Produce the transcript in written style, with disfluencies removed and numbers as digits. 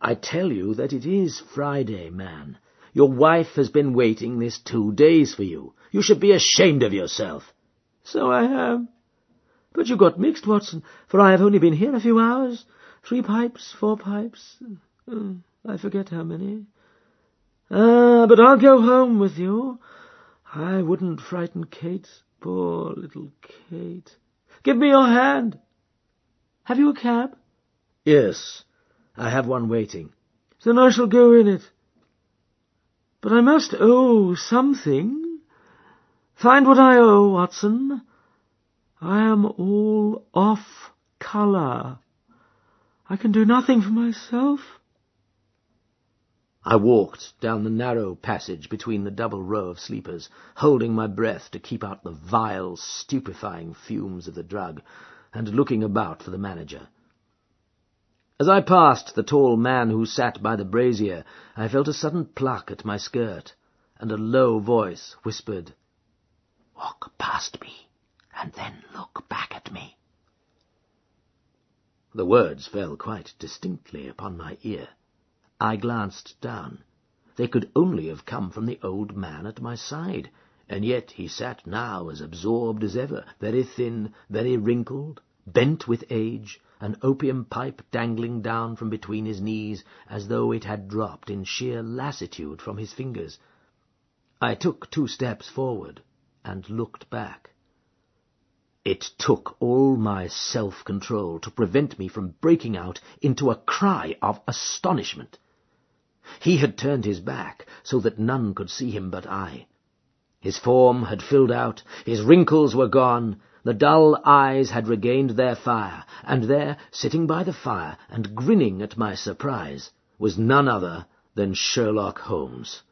I tell you that it is Friday, man. Your wife has been waiting this 2 days for you. You should be ashamed of yourself. So I am. But you got mixed, Watson, for I have only been here a few hours. 3 pipes, 4 pipes. I forget how many. But I'll go home with you. I wouldn't frighten Kate, poor little Kate. Give me your hand. Have you a cab? Yes, I have one waiting. Then I shall go in it. But I must owe something. Find what I owe, Watson. I am all off colour. I can do nothing for myself. I walked down the narrow passage between the double row of sleepers, holding my breath to keep out the vile, stupefying fumes of the drug, and looking about for the manager. As I passed the tall man who sat by the brazier, I felt a sudden pluck at my skirt, and a low voice whispered, "Walk past me, and then look back at me." The words fell quite distinctly upon my ear. I glanced down. They could only have come from the old man at my side, and yet he sat now as absorbed as ever, very thin, very wrinkled, bent with age, an opium pipe dangling down from between his knees as though it had dropped in sheer lassitude from his fingers. I took 2 steps forward and looked back. It took all my self-control to prevent me from breaking out into a cry of astonishment. He had turned his back so that none could see him but I. His form had filled out, his wrinkles were gone, the dull eyes had regained their fire, and there, sitting by the fire and grinning at my surprise, was none other than Sherlock Holmes.